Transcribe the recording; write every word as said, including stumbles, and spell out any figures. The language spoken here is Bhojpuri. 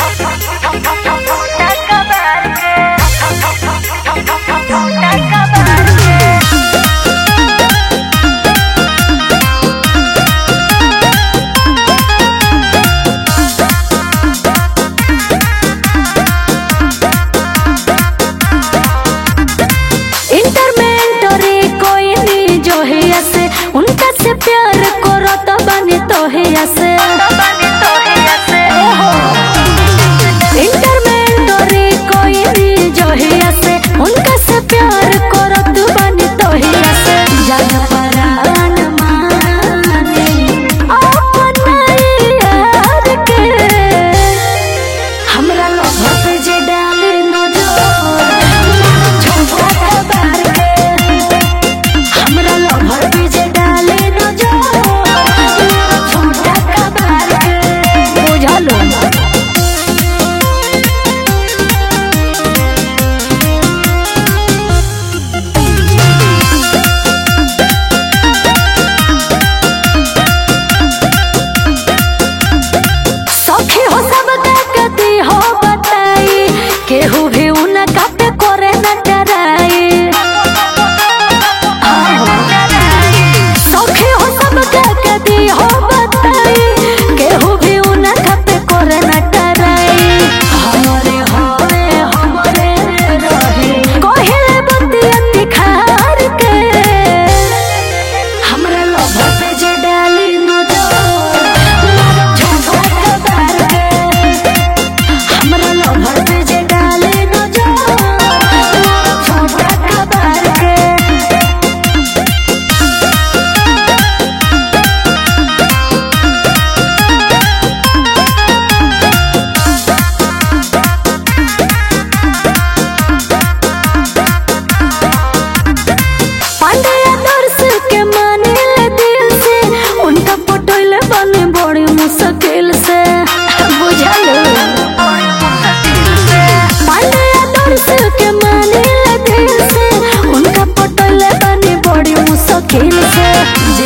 उनका से प्यार करो तो बने तो है ऐसे इंटरमेंटरी कोई नहीं जो है ऐसे उनका से प्यार करो तो बने तो है ऐसे जान परान माने अपना यार के हमरा लोग पे जे डाले नजर छोटा खबर के हमरा लोग पे जे केहू भी उनका पे करे न डराए सौखे हो सब के दी हो बताई केहू भी उनका पे करे न डराए हमारे होवे हमारे रहे कोहिले बंदिया दिखार के हमरा लोभ पे जे डाली नजर छोटा खबर के हमरा लोभ पे जे मुश्किल से बुझल के माने दिल से उनका पटल बने बड़ी मुश्किल से।